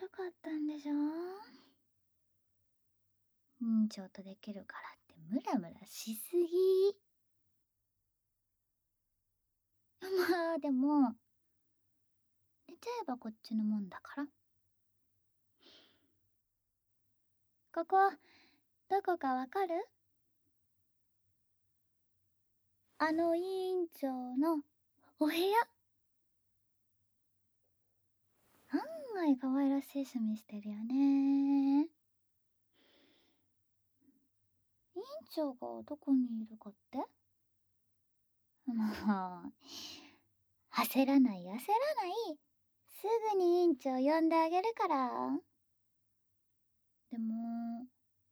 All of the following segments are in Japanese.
悪かったんでしょ。院長とできるからってムラムラしすぎ。まあでも寝ちゃえばこっちのもんだから。ここどこかわかる？あの委員長のお部屋。案外可愛らしい趣味してるよね。委員長がどこにいるかって？もう焦らない焦らない。すぐに委員長呼んであげるから。でも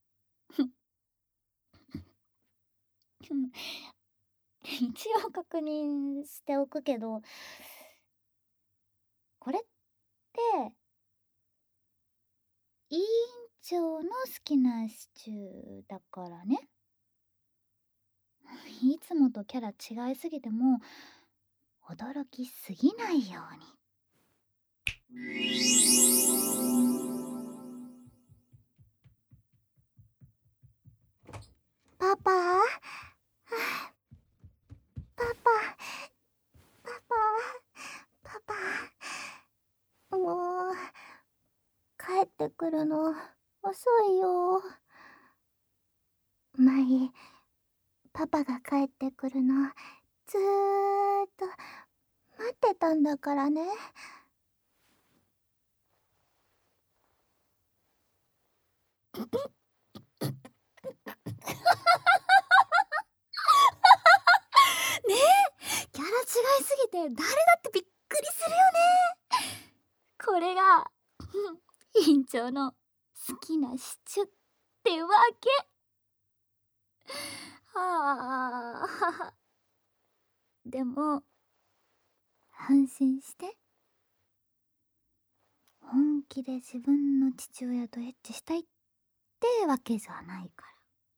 一応確認しておくけど、これって委員長の好きなシチューだからね。いつもとキャラ違いすぎても驚きすぎないように。パパ、パパ、パパ、パパ、もう帰ってくるの遅いよ。前、パパが帰ってくるのずーっと待ってたんだからね。ねえ、キャラ違いすぎて誰だってびっくりするよね。これが委員長の好きなシチュってわけ。はあ。でも安心して。本気で自分の父親とエッチしたいってわけじゃないから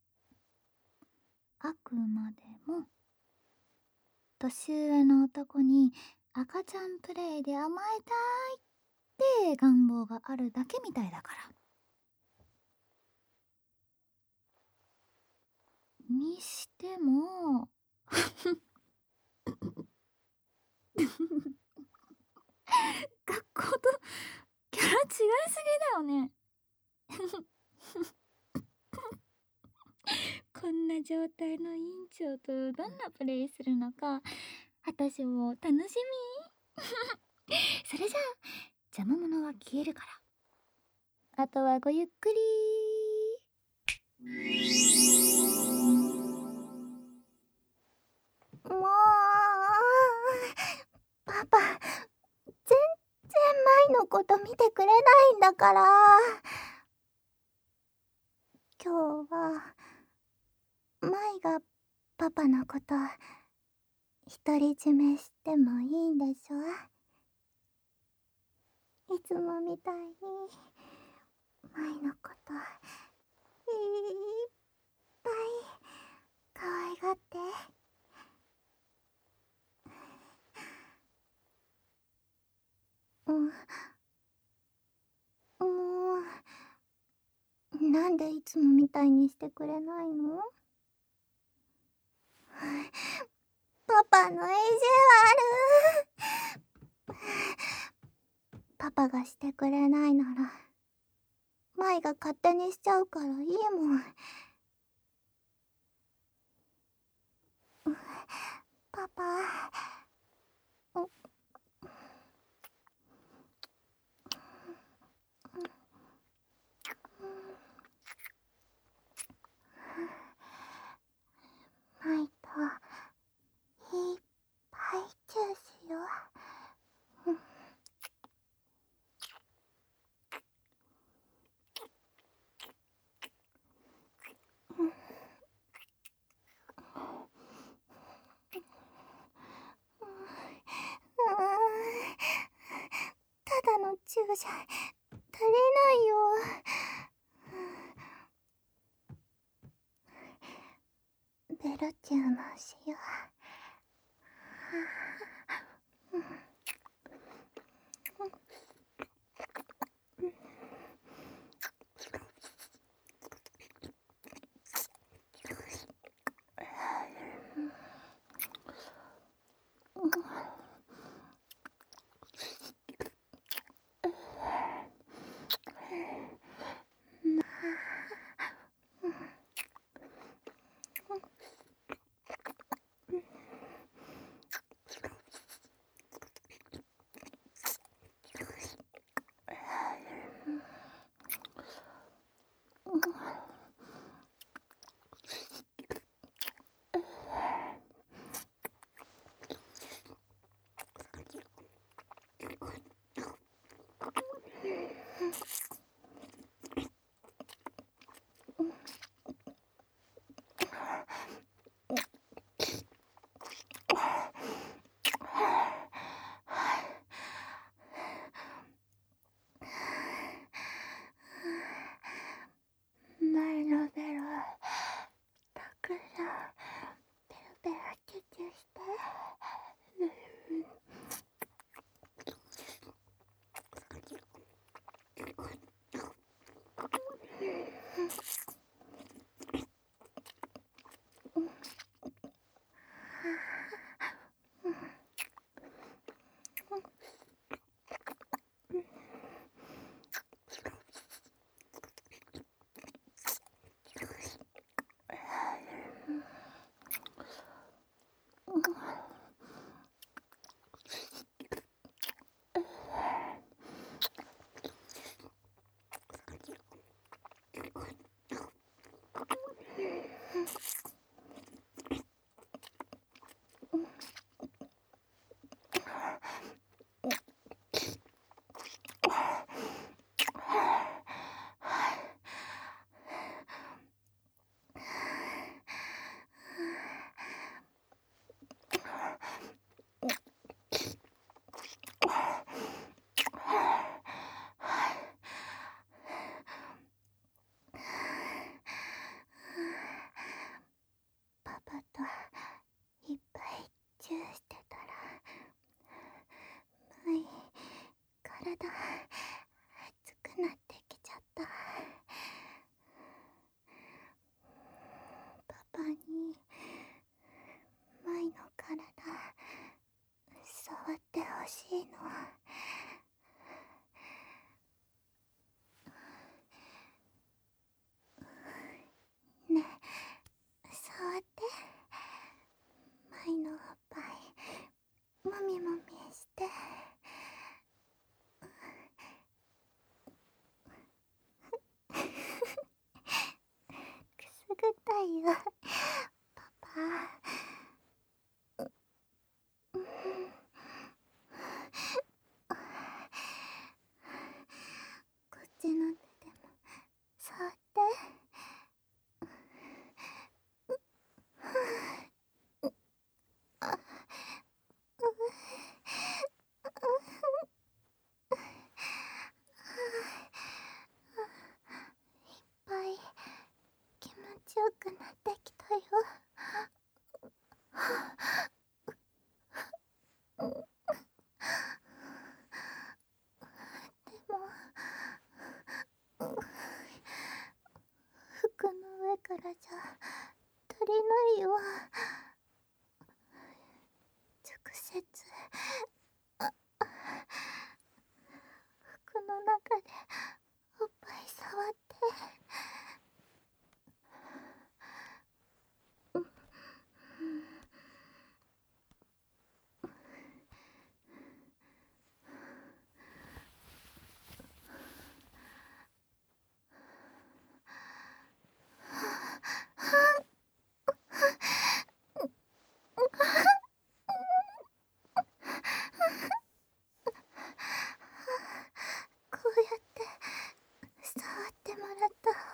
。あくまでも年上の男に赤ちゃんプレイで甘えたいって願望があるだけみたいだから。にしても学校とキャラ違いすぎだよね。こんな状態の委員長とどんなプレイするのか私も楽しみ。それじゃあ邪魔者は消えるから、あとはごゆっくり。もうパパ全然舞のこと見てくれないんだから。今日は舞がパパのこと独り占めしてもいいんでしょ？いつもみたいに舞のこといっぱい可愛がって。もうなんでいつもみたいにしてくれないの？パパの意地悪。パパがしてくれないなら舞が勝手にしちゃうからいいもん。パパ、舞といっぱいチューしよう。ただのチューじゃ足りないよ。ベロチューもしよう。 チュして。パパといっぱいチューしてたら、体熱くなってきちゃった。パパに舞の体触ってほしいの。ねえ、触って。舞のおっぱいもみもみして。くすぐったいよ、パパ。こっちの手でも触って。いっぱい気持ちよくなってきたよ。でも服の上からじゃ足りないよ。直接服の中でおっぱい触って。こうやって触ってもらった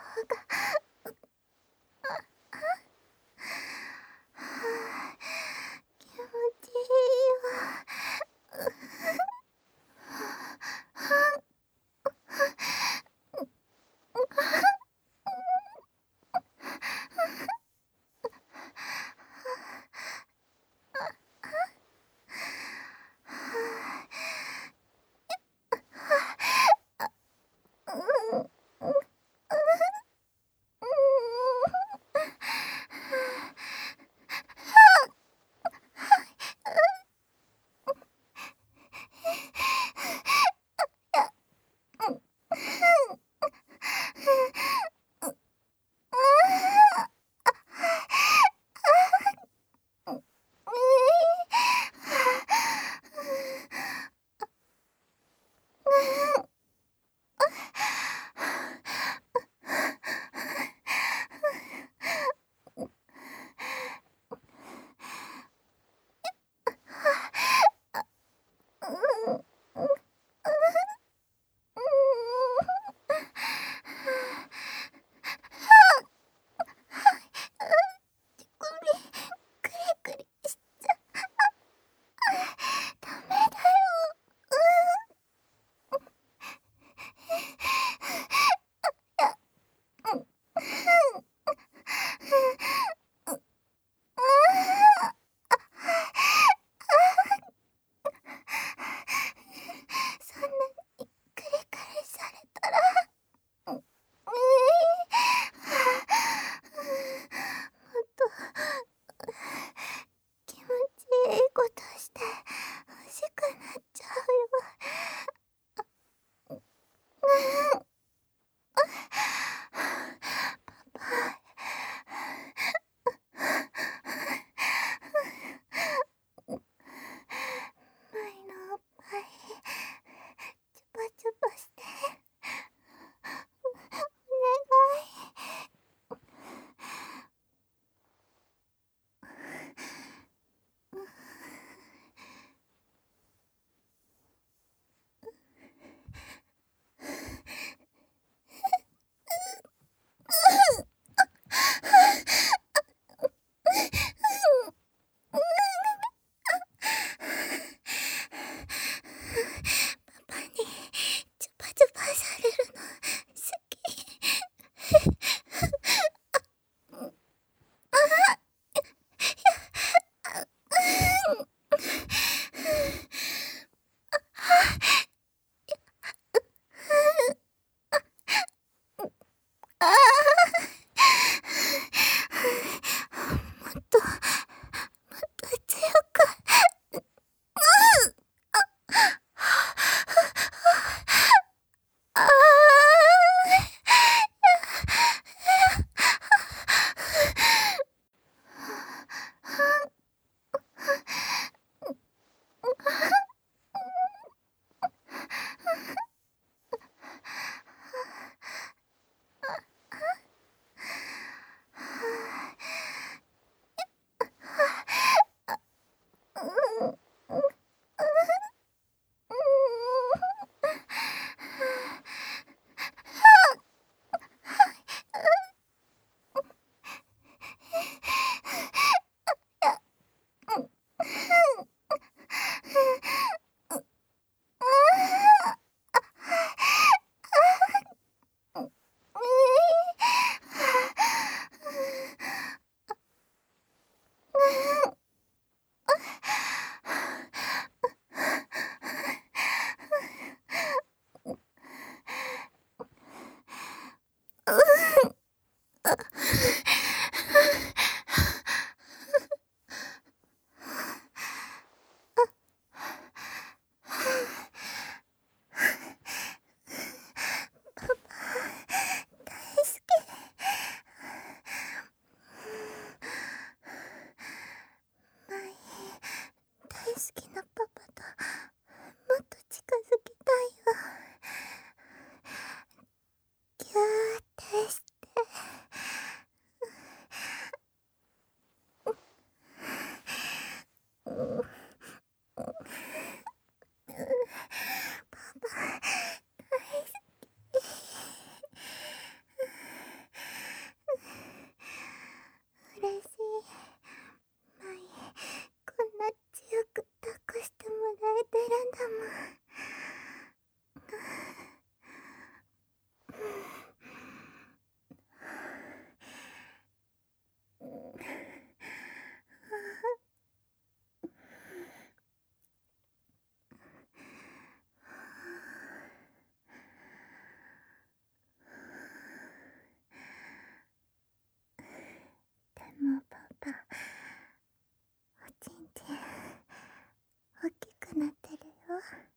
もパパ、おちんちん大きくなってるよ。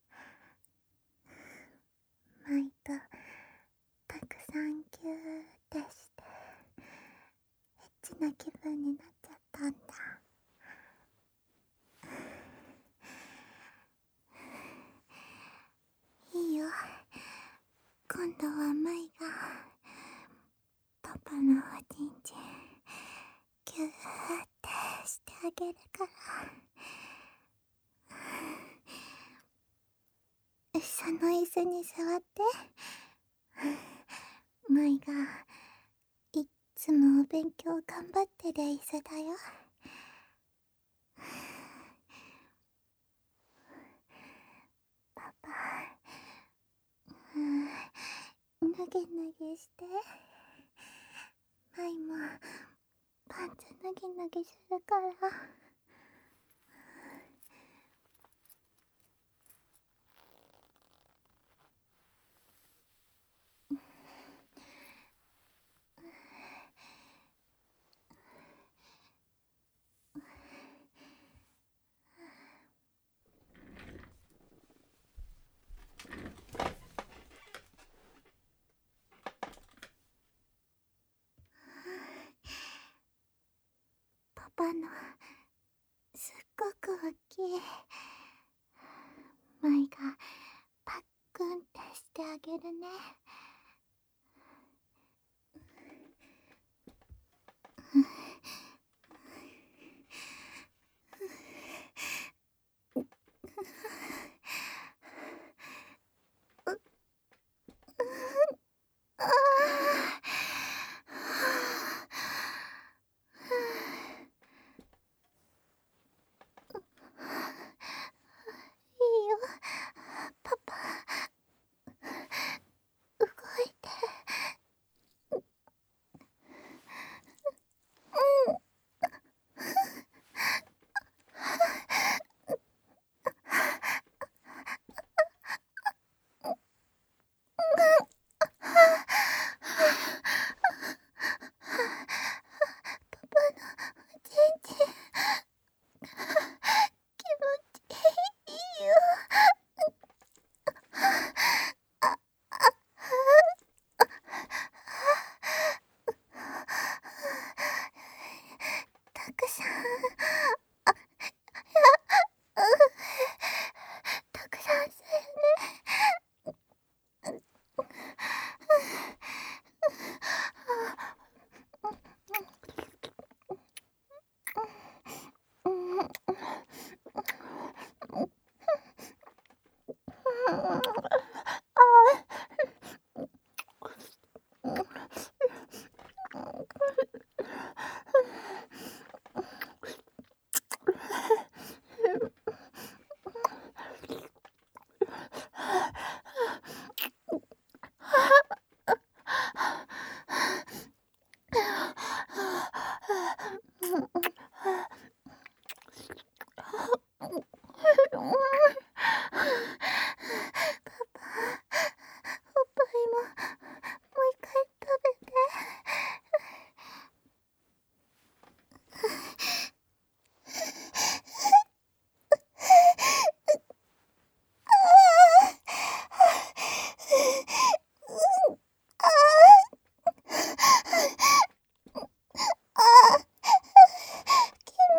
マイとたくさんキューってしてエッチな気分になっちゃったんだ。いいよ、今度はマイがパパのおちんちんキューってしてあげるから。その椅子に座って、マイがいっつもお勉強頑張ってる椅子だよ。パパ、脱げ脱げして。マイもパンツ脱ぎ脱ぎするから。パパのすっごく大きい。マイがパックンってしてあげるね。いいよ、パパ、動いて。パパのおちんちん気持ちいいよ。たくさん、たくさんするね。おっぱいもう一回食べて。気持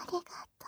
りがと